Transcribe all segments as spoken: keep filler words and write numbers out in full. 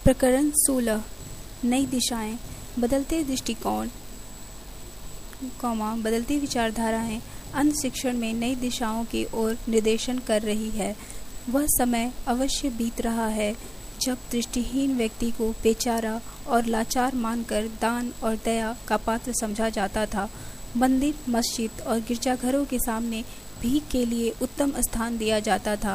प्रकरण सोलह नई दिशाएं, बदलते दृष्टिकोण, कौमा बदलती विचारधाराएं अंध शिक्षण में नई दिशाओं की ओर निर्देशन कर रही है। वह समय अवश्य बीत रहा है जब दृष्टिहीन व्यक्ति को बेचारा और लाचार मानकर दान और दया का पात्र समझा जाता था। मंदिर, मस्जिद और गिरजाघरों के सामने भीख के लिए उत्तम स्थान दिया जाता था।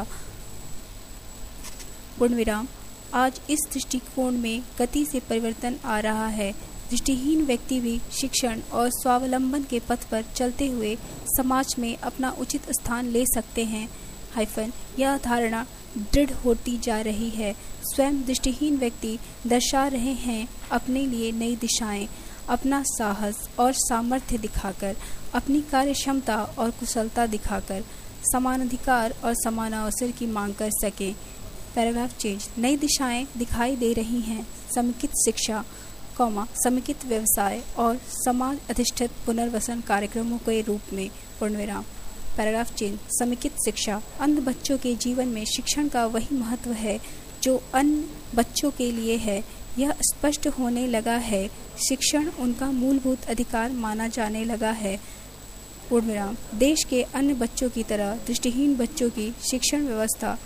पूर्णविराम आज इस दृष्टिकोण में गति से परिवर्तन आ रहा है। दृष्टिहीन व्यक्ति भी शिक्षण और स्वावलंबन के पथ पर चलते हुए समाज में अपना उचित स्थान ले सकते हैं। हाइफन यह धारणा दृढ़ होती जा रही है। स्वयं दृष्टिहीन व्यक्ति दर्शा रहे हैं अपने लिए नई दिशाएं, अपना साहस और सामर्थ्य दिखाकर, अपनी कार्य क्षमता और कुशलता दिखाकर समान अधिकार और समान अवसर की मांग कर सके। Paragraph change. नई दिशाएं दिखाई दे रही हैं समेकित शिक्षा, कौमा समेकित व्यवसाय और समाज अधिष्ठित पुनर्वसन कार्यक्रमों के रूप में। पूर्णविराम। Paragraph change. समेकित शिक्षा अंध बच्चों के जीवन में शिक्षण का वही महत्व है जो अन्य बच्चों के लिए है। यह स्पष्ट होने लगा है। शिक्षण उनका मूलभूत अधिकार माना जाने लगा है। पूर्णविराम। देश के अन्य बच्चों की तरह दृष्टिहीन बच्चों की शिक्षण व्यवस्था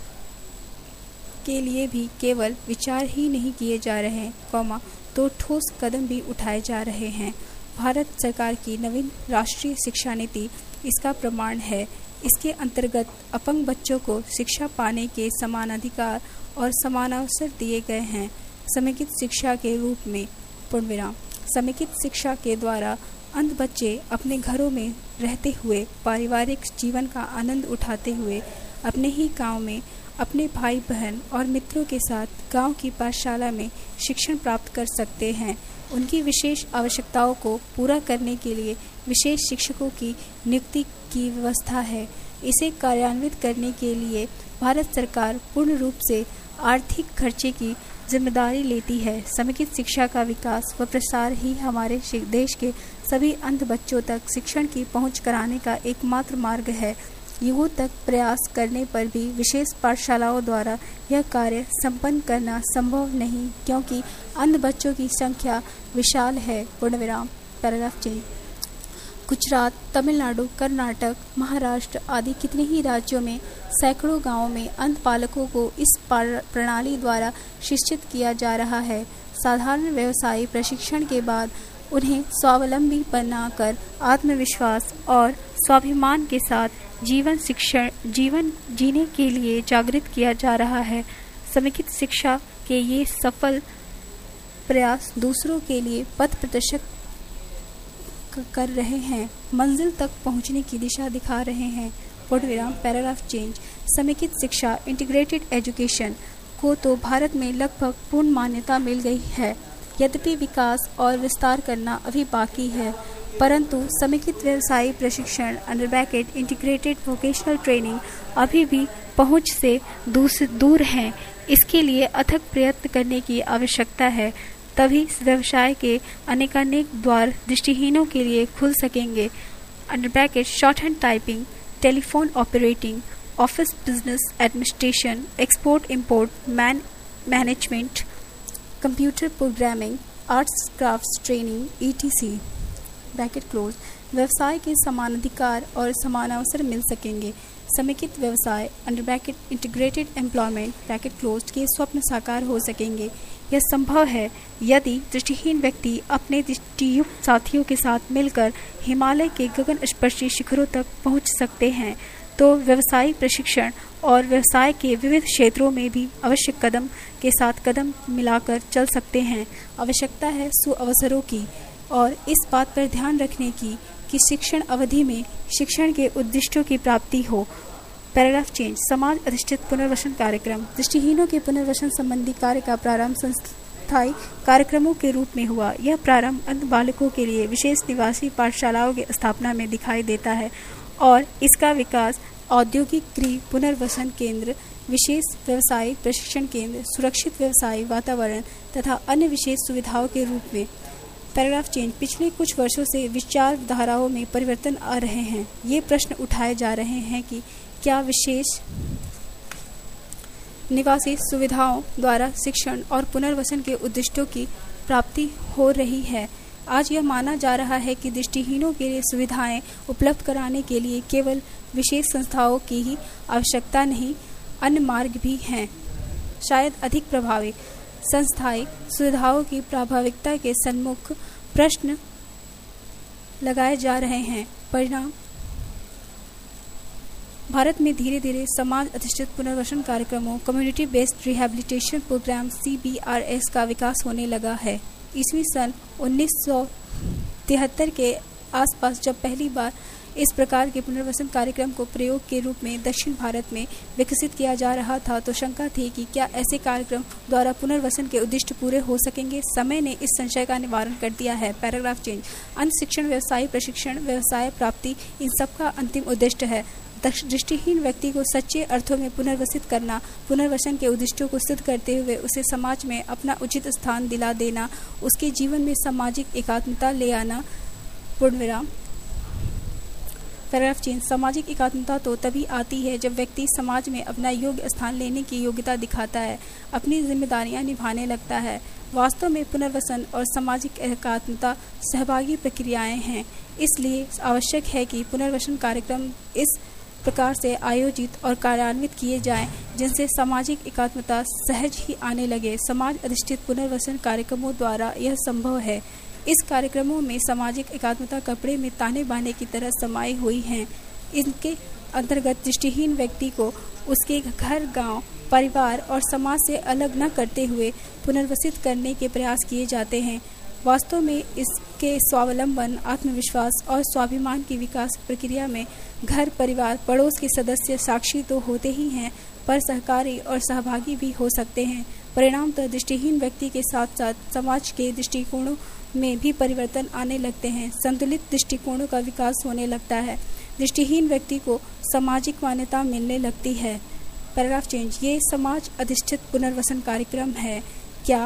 के लिए भी केवल विचार ही नहीं किए जा रहे, कौमा तो ठोस कदम भी उठाए जा रहे हैं। भारत सरकार की नवीन राष्ट्रीय शिक्षा नीति इसका प्रमाण है। इसके अंतर्गत अपंग बच्चों को शिक्षा पाने के समान अधिकार और समान अवसर दिए गए हैं समेकित शिक्षा के रूप में। पूर्णविराम। समेकित शिक्षा के द्वारा अंध बच्चे अपने घरों में रहते हुए पारिवारिक जीवन का आनंद उठाते हुए अपने ही गांव में अपने भाई बहन और मित्रों के साथ गांव की पाठशाला में शिक्षण प्राप्त कर सकते हैं। उनकी विशेष आवश्यकताओं को पूरा करने के लिए विशेष शिक्षकों की नियुक्ति की व्यवस्था है। इसे कार्यान्वित करने के लिए भारत सरकार पूर्ण रूप से आर्थिक खर्चे की जिम्मेदारी लेती है। समेकित शिक्षा का विकास व प्रसार ही हमारे देश के सभी अंध बच्चों तक शिक्षण की पहुंच कराने का एकमात्र मार्ग है। युगों तक प्रयास करने पर भी विशेष पाठशालाओं द्वारा यह कार्य संपन्न करना संभव नहीं, क्योंकि अंध बच्चों की संख्या विशाल है। पूर्णविराम। Paragraph change. गुजरात, तमिलनाडु, कर्नाटक, महाराष्ट्र आदि कितने ही राज्यों में सैकड़ों गांवों में अंध बालकों को इस प्रणाली द्वारा शिक्षित किया जा रहा है। साधारण व्यवसायी प्रशिक्षण के बाद उन्हें स्वावलंबी बनाकर आत्मविश्वास और स्वाभिमान के साथ जीवन शिक्षण जीवन जीने के लिए जागृत किया जा रहा है। समेकित शिक्षा के ये सफल प्रयास दूसरों के लिए पथ प्रदर्शक कर रहे हैं, मंजिल तक पहुंचने की दिशा दिखा रहे हैं। पूर्णविराम। Paragraph change. समेकित शिक्षा इंटीग्रेटेड एजुकेशन को तो भारत में लगभग पूर्ण मान्यता मिल गई है। यद्यपि विकास और विस्तार करना अभी बाकी है, परंतु समेकित व्यवसायी प्रशिक्षण under bracket integrated vocational training अभी भी पहुंच से दूर हैं। इसके लिए अथक प्रयत्न करने की आवश्यकता है, तभी व्यवसाय के अनेकानेक द्वार दृष्टिहीनों के लिए खुल सकेंगे। Under bracket shorthand typing, telephone operating, office business administration, export import man management, computer programming, arts crafts training, E T C bracket close. व्यवसाय के समान अधिकार और समान अवसर मिल सकेंगे। समेकित व्यवसाय under bracket integrated employment bracket close के स्वप्न साकार हो सकेंगे। यह संभव है यदि दृष्टिहीन व्यक्ति अपने दृष्टियुक्त साथियों के साथ मिलकर हिमालय के गगन स्पर्शी शिखरों तक पहुंच सकते हैं, तो व्यवसायिक प्रशिक्षण और व्यवसाय के विविध क्षेत्रों में भी अवश्य कदम के साथ कदम मिलाकर चल सकते हैं। आवश्यकता है सुअवसरों की और इस बात पर ध्यान रखने की कि शिक्षण अवधि में शिक्षण के उद्दिष्टों की प्राप्ति हो। Paragraph change. समाज अधिष्ठित पुनर्वसन कार्यक्रम। दृष्टिहीनों के पुनर्वसन संबंधी कार्य का प्रारंभ संस्थाई कार्यक्रमों के रूप में हुआ। यह प्रारंभ अंध बालकों के लिए विशेष निवासी पाठशालाओं की स्थापना में दिखाई देता है और इसका विकास औद्योगिक गृह पुनर्वसन केंद्र, विशेष व्यवसायिक प्रशिक्षण केंद्र, सुरक्षित व्यवसायी वातावरण तथा अन्य विशेष सुविधाओं के रूप में। Paragraph change. पिछले कुछ वर्षों से विचारधाराओं में परिवर्तन आ रहे हैं। ये प्रश्न उठाए जा रहे हैं कि क्या विशेष निवासी सुविधाओं द्वारा शिक्षण और पुनर्वसन के उद्दिष्टों की प्राप्ति हो रही है। आज यह माना जा रहा है कि दृष्टिहीनों के लिए सुविधाएं उपलब्ध कराने के लिए केवल विशेष संस्थाओं की ही आवश्यकता नहीं, अन्य मार्ग भी हैं। शायद अधिक प्रभावी संस्थाई सुविधाओं की प्रभाविकता के सम्मुख प्रश्न लगाए जा रहे हैं। परिणाम भारत में धीरे धीरे समाज अधिष्ठित पुनर्वसन कार्यक्रमों community based rehabilitation programme C B R S का विकास होने लगा है। ईस्वी सन उन्नीस सौ तिहत्तर के आसपास जब पहली बार इस प्रकार के पुनर्वसन कार्यक्रम को प्रयोग के रूप में दक्षिण भारत में विकसित किया जा रहा था, तो शंका थी कि क्या ऐसे कार्यक्रम द्वारा पुनर्वसन के उद्देश्य पूरे हो सकेंगे। समय ने इस संशय का निवारण कर दिया है। Paragraph change. अंत शिक्षण, व्यवसाय प्रशिक्षण, व्यवसाय प्राप्ति, इन सबका अंतिम उद्देश्य है। दृष्टिहीन व्यक्ति को सच्चे अर्थों में पुनर्वसित करना, पुनर्वसन के उद्देश्यों को सिद्ध करते हुए उसे समाज में अपना उचित स्थान दिला देना, उसके जीवन में सामाजिक एकात्मता ले आना। पूर्णविराम। Paragraph change. सामाजिक एकात्मता तो तभी आती है जब व्यक्ति समाज में अपना योग्य स्थान लेने की योग्यता दिखाता है, अपनी जिम्मेदारियां निभाने लगता है। वास्तव में पुनर्वसन और सामाजिक एकात्मता सहभागी प्रक्रियाएं हैं। इसलिए आवश्यक है कि पुनर्वसन कार्यक्रम इस प्रकार से आयोजित और कार्यान्वित किए जाएं जिनसे सामाजिक एकात्मता सहज ही आने लगे। समाज अधिष्ठित पुनर्वसन कार्यक्रमों द्वारा यह संभव है। इस कार्यक्रमों में सामाजिक एकात्मता कपड़े में ताने बाने की तरह समाई हुई हैं। इनके अंतर्गत दृष्टिहीन व्यक्ति को उसके घर, गांव, परिवार और समाज से अलग न करते हुए पुनर्वसित करने के प्रयास किए जाते हैं। वास्तव में इसके स्वावलंबन, आत्मविश्वास और स्वाभिमान की विकास प्रक्रिया में घर, परिवार, पड़ोस के सदस्य साक्षी तो होते ही हैं, पर सहकारी और सहभागी भी हो सकते हैं। परिणामतः दृष्टिहीन व्यक्ति के साथ साथ समाज के दृष्टिकोणों में भी परिवर्तन आने लगते हैं। संतुलित दृष्टिकोणों का विकास होने लगता है। दृष्टिहीन व्यक्ति को सामाजिक मान्यता मिलने लगती है। Paragraph change. ये समाज अधिष्ठित पुनर्वसन कार्यक्रम है क्या?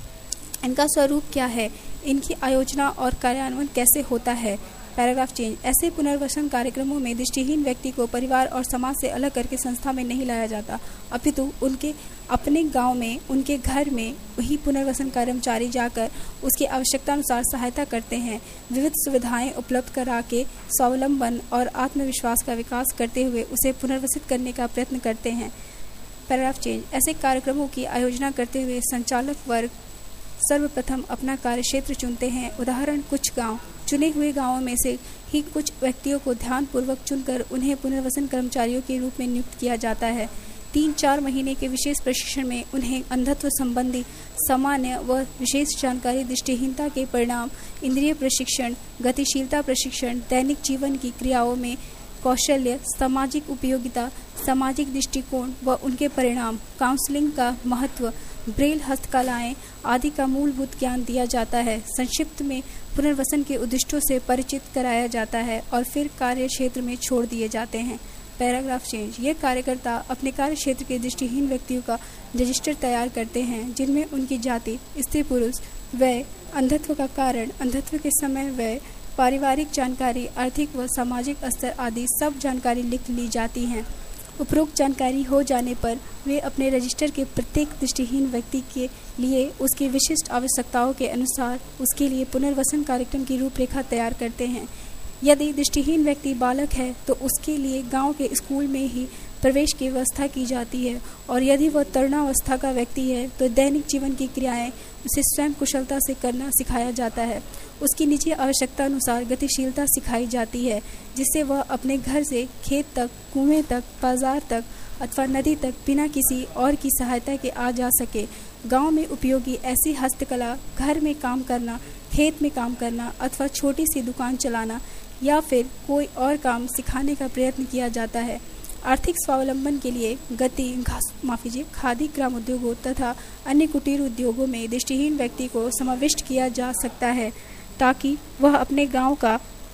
इनका स्वरूप क्या है? इनकी आयोजना और कार्यान्वयन कैसे होता है? Paragraph change. ऐसे पुनर्वसन कार्यक्रमों में दृष्टिहीन व्यक्ति को परिवार और समाज से अलग करके संस्था में नहीं लाया जाता, अपितु उनके अपने गांव में, उनके घर में वही पुनर्वसन कर्मचारी जाकर उसकी आवश्यकता अनुसार सहायता करते हैं। विविध सुविधाएं उपलब्ध करा के स्वावलंबन और आत्मविश्वास का विकास करते हुए उसे पुनर्वसित करने का प्रयत्न करते हैं। Paragraph change. ऐसे कार्यक्रमों की आयोजना करते हुए संचालक वर्ग सर्वप्रथम अपना कार्य क्षेत्र चुनते हैं। उदाहरण, कुछ गांव। चुने हुए गांवों में से ही कुछ व्यक्तियों को ध्यानपूर्वक चुनकर उन्हें पुनर्वसन कर्मचारियों के रूप में नियुक्त किया जाता है। तीन चार महीने के विशेष प्रशिक्षण में उन्हें अंधत्व संबंधी सामान्य व विशेष जानकारी, दृष्टिहीनता के परिणाम, इंद्रिय प्रशिक्षण, गतिशीलता प्रशिक्षण, दैनिक जीवन की क्रियाओं में कौशल्य, सामाजिक उपयोगिता, सामाजिक दृष्टिकोण व उनके परिणाम, काउंसलिंग का महत्व, ब्रेल हस्तकलाएं आदि का मूलभूत ज्ञान दिया जाता है। संक्षिप्त में पुनर्वसन के उद्देश्यों से परिचित कराया जाता है और फिर कार्य क्षेत्र में छोड़ दिए जाते हैं। Paragraph change. ये कार्यकर्ता अपने कार्य क्षेत्र के दृष्टिहीन व्यक्तियों का रजिस्टर तैयार करते हैं, जिनमें उनकी जाति, स्त्री पुरुष, वय, अंधत्व का कारण, अंधत्व के समय वय, पारिवारिक जानकारी, आर्थिक व सामाजिक स्तर आदि सब जानकारी लिख ली जाती हैं। उपरोक्त जानकारी हो जाने पर वे अपने रजिस्टर के प्रत्येक दृष्टिहीन व्यक्ति के लिए उसकी विशिष्ट आवश्यकताओं के अनुसार उसके लिए पुनर्वसन कार्यक्रम की रूपरेखा तैयार करते हैं। यदि दृष्टिहीन व्यक्ति बालक है तो उसके लिए गांव के स्कूल में ही प्रवेश की व्यवस्था की जाती है, और यदि वह तरुणावस्था का व्यक्ति है तो दैनिक जीवन की क्रियाएं उसे स्वयं कुशलता से करना सिखाया जाता है। उसकी निजी आवश्यकता अनुसार गतिशीलता सिखाई जाती है, जिससे वह अपने घर से खेत तक, कुएं तक, बाजार तक अथवा नदी तक बिना किसी और की सहायता के आ जा सके। गांव में उपयोगी ऐसी हस्तकला, घर में काम करना, खेत में काम करना अथवा छोटी सी दुकान चलाना या फिर कोई और काम सिखाने का प्रयत्न किया जाता है। आर्थिक स्वावलंबन के लिए गति घास माफ कीजिए खादी ग्राम उद्योगों तथा अन्य कुटीर उद्योगों में दृष्टिहीन व्यक्ति को समाविष्ट किया जा सकता है, ताकि वह अपने गांव का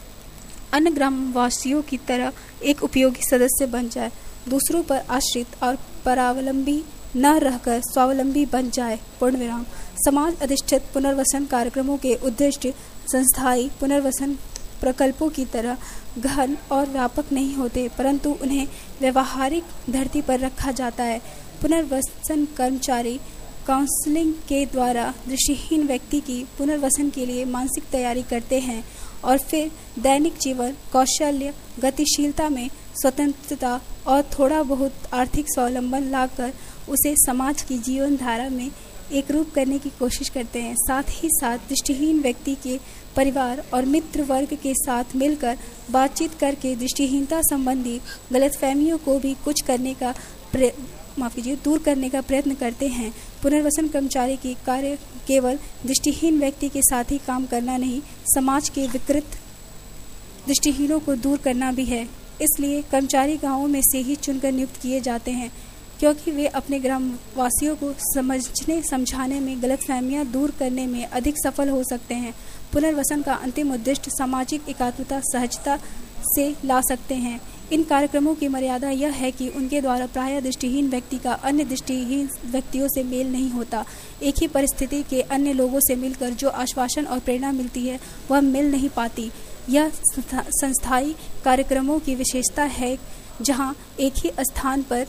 अन्य ग्रामवासियों की तरह एक उपयोगी सदस्य बन जाए, दूसरों पर आश्रित और परावलंबी न रहकर स्वावलंबी बन जाए। पूर्ण विराम। समाज अधिष्ठित पुनर्वसन कार्यक्रमों के उद्देश्य संस्थाई पुनर्वसन प्रकल्पों की तरह गहन और व्यापक नहीं होते, परंतु उन्हें व्यवहारिक धरती पर रखा जाता है। पुनर्वसन कर्मचारी काउंसलिंग के द्वारा दृष्टिहीन व्यक्ति की पुनर्वसन के लिए मानसिक तैयारी करते हैं और फिर दैनिक जीवन कौशल्य गतिशीलता में स्वतंत्रता और थोड़ा बहुत आर्थिक स्वावलंबन लाकर उसे समाज की जीवन धारा में एक रूप करने की कोशिश करते हैं। साथ ही साथ दृष्टिहीन व्यक्ति के परिवार और मित्र वर्ग के साथ मिलकर बातचीत करके दृष्टिहीनता संबंधी गलतफहमियों को भी कुछ करने का माफ कीजिए दूर करने का प्रयत्न करते हैं। पुनर्वसन कर्मचारी की कार्य केवल दृष्टिहीन व्यक्ति के साथ ही काम करना नहीं, समाज के विकृत दृष्टिहीनों को दूर करना भी है। इसलिए कर्मचारी गांवों में से ही चुनकर नियुक्त किए जाते हैं, क्योंकि वे अपने ग्रामवासियों को समझने समझाने में गलतफहमियां दूर करने में अधिक सफल हो सकते हैं। पुनर्वसन का अंतिम उद्देश्य सामाजिक एकात्मता सहजता से ला सकते हैं। इन कार्यक्रमों की मर्यादा यह है कि उनके द्वारा प्रायः दृष्टिहीन व्यक्ति का अन्य दृष्टिहीन व्यक्तियों से मेल नहीं होता। एक ही परिस्थिति के अन्य लोगों से मिलकर जो आश्वासन और प्रेरणा मिलती है वह मिल नहीं पाती। यह संस्थाई कार्यक्रमों की विशेषता है, जहां एक ही स्थान पर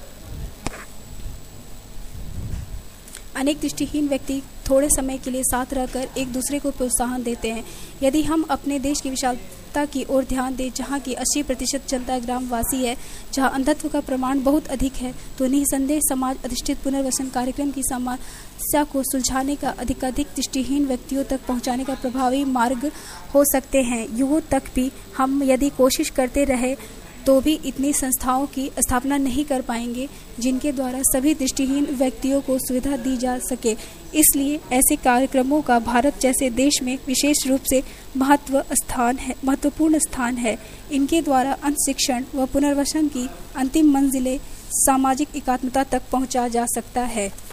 अनेक दृष्टिहीन व्यक्ति थोड़े समय के लिए साथ रहकर एक दूसरे को प्रोत्साहन देते हैं। यदि हम अपने देश की विशालता की ओर ध्यान दें, जहां की अस्सी प्रतिशत जनता ग्रामवासी है, जहां अंधत्व का प्रमाण बहुत अधिक है, तो निसंदेह समाज अधिष्ठित पुनर्वसन कार्यक्रम की समस्या को सुलझाने का अधिकाधिक दृष्टिहीन व्यक्तियों तक पहुंचाने का प्रभावी मार्ग हो सकते हैं। युगों तक भी हम यदि कोशिश करते रहे तो भी इतनी संस्थाओं की स्थापना नहीं कर पाएंगे जिनके द्वारा सभी दृष्टिहीन व्यक्तियों को सुविधा दी जा सके। इसलिए ऐसे कार्यक्रमों का भारत जैसे देश में विशेष रूप से महत्व स्थान है महत्वपूर्ण स्थान है। इनके द्वारा अंत शिक्षण व पुनर्वसन की अंतिम मंजिलें सामाजिक एकात्मता तक पहुंचा जा सकता है।